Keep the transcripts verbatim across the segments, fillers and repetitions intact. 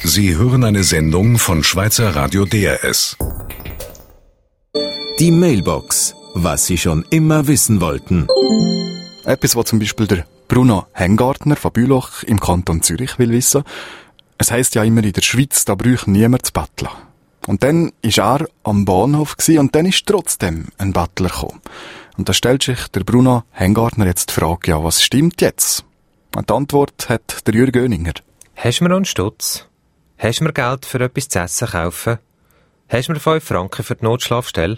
Sie hören eine Sendung von Schweizer Radio D R S. Die Mailbox. Was Sie schon immer wissen wollten. Etwas, was zum Beispiel der Bruno Hengartner von Büloch im Kanton Zürich will wissen. Es heisst ja immer in der Schweiz, da bräuchte niemand zu betteln. Und dann war er am Bahnhof und dann ist trotzdem ein Bettler gekommen. Und da stellt sich der Bruno Hengartner jetzt die Frage, ja, was stimmt jetzt? Und die Antwort hat der Jürg Göninger. Hast du mir noch einen Stutz? Hast du mir Geld für etwas zu essen kaufen? Hast du mir fünf Franken für die Notschlafstelle?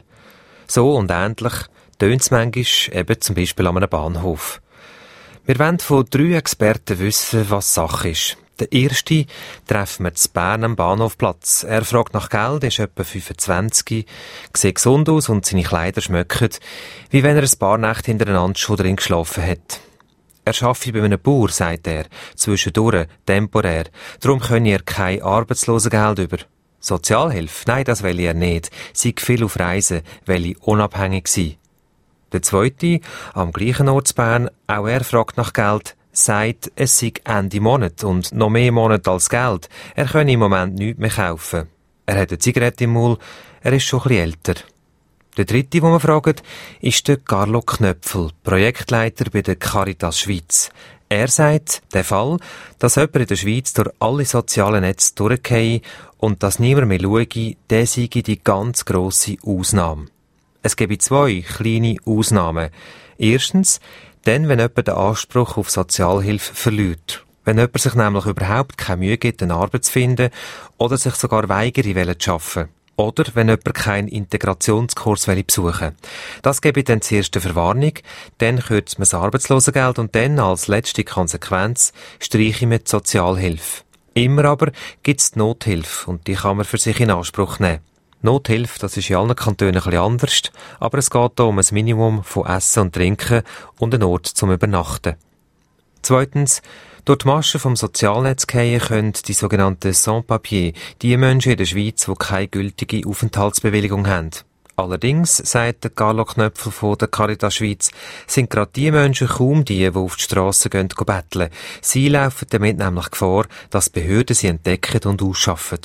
So und ähnlich tönt es manchmal eben zum Beispiel an einem Bahnhof. Wir wollen von drei Experten wissen, was Sache ist. Der erste treffen wir in Bern am Bahnhofplatz. Er fragt nach Geld, ist etwa fünfundzwanzig, sieht gesund aus und seine Kleider schmecken, wie wenn er ein paar Nächte hintereinander schon drin geschlafen hat. Er arbeitet bei einem Bauer, sagt er, zwischendurch, temporär. Darum könne er kein Arbeitslosengeld über. Sozialhilfe? Nein, das will er nicht. Sei viel auf Reisen, will er unabhängig sein. Der zweite, am gleichen Ort in Bern, auch er fragt nach Geld, sagt, es sei Ende Monat und noch mehr Monat als Geld. Er könne im Moment nichts mehr kaufen. Er hat eine Zigarette im Maul, er ist schon ein bisschen älter. Der dritte, den wir fragen, ist der Carlo Knöpfel, Projektleiter bei der Caritas Schweiz. Er sagt, der Fall, dass jemand in der Schweiz durch alle sozialen Netze durchgeht und dass niemand mehr schaue, der sei die ganz grosse Ausnahme. Es gebe zwei kleine Ausnahmen. Erstens, dann, wenn jemand den Anspruch auf Sozialhilfe verliert. Wenn jemand sich nämlich überhaupt keine Mühe gibt, eine Arbeit zu finden oder sich sogar weigere zu arbeiten. Oder wenn jemand keinen Integrationskurs besuchen will. Das gebe dann zuerst eine Verwarnung, dann kürzt man das Arbeitslosengeld und dann, als letzte Konsequenz, streiche man die Sozialhilfe. Immer aber gibt es die Nothilfe und die kann man für sich in Anspruch nehmen. Nothilfe, das ist in allen Kantonen ein bisschen anders, aber es geht hier um ein Minimum von Essen und Trinken und einen Ort zum Übernachten. Zweitens, durch die Maschen vom Sozialnetz fallen können die sogenannten Sans-Papiers, die Menschen in der Schweiz, die keine gültige Aufenthaltsbewilligung haben. Allerdings, sagt der Carlo Knöpfel von der Caritas Schweiz, sind gerade die Menschen kaum die, die auf die Strasse gehen, gehen betteln. Sie laufen damit nämlich Gefahr, dass die Behörden sie entdecken und ausschaffen.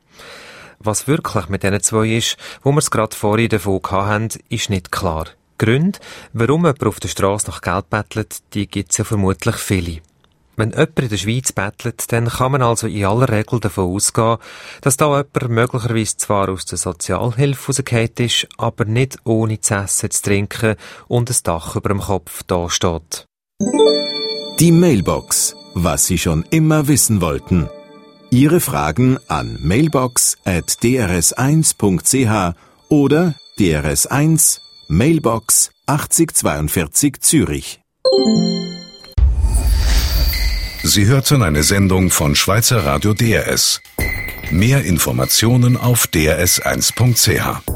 Was wirklich mit diesen zwei ist, wo wir es gerade vorhin davon hatten, ist nicht klar. Gründe, warum jemand auf der Strasse nach Geld bettelt, die gibt es ja vermutlich viele. Wenn jemand in der Schweiz bettelt, dann kann man also in aller Regel davon ausgehen, dass da jemand möglicherweise zwar aus der Sozialhilfe rausgefallen ist, aber nicht ohne zu essen, zu trinken und ein Dach über dem Kopf da steht. Die Mailbox. Was Sie schon immer wissen wollten. Ihre Fragen an mailbox at d r s eins punkt c h oder D R S eins Mailbox achtzig zweiundvierzig Zürich. Sie hörten eine Sendung von Schweizer Radio D R S. Mehr Informationen auf d r s eins punkt c h.